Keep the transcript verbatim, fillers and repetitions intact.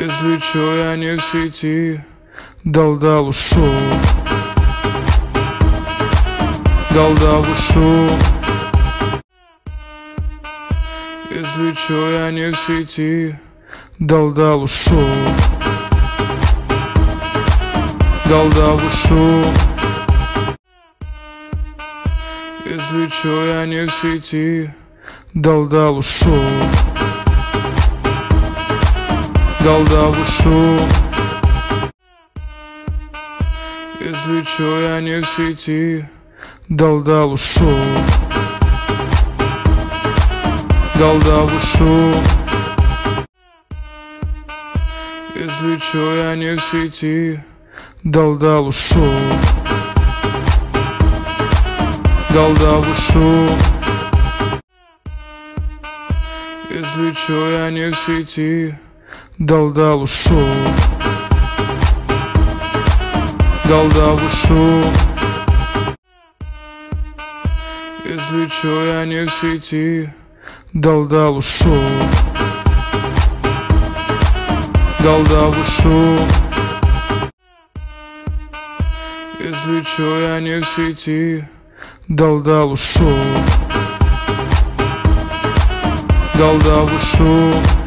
Если чё, я не в сети, дал-дал ушел, дал-дал ушел. Если чё, я не в сети, дал-дал ушел, дал-дал ушел. Если чё, я не в сети, дал-дал ушел, дал-дал ушел. Если чё, я не в сети, дал-дал ушел, дал-дал ушел. Если чё, я не в сети, дал-дал ушел, дал-дал ушел. Если чё, я не в сети, дал-дал ушел, дал-дал ушел. Если чё, я не в сети, дал-дал ушел, дал-дал ушел. Если чё, я не в сети, дал-дал ушел, дал-дал ушел.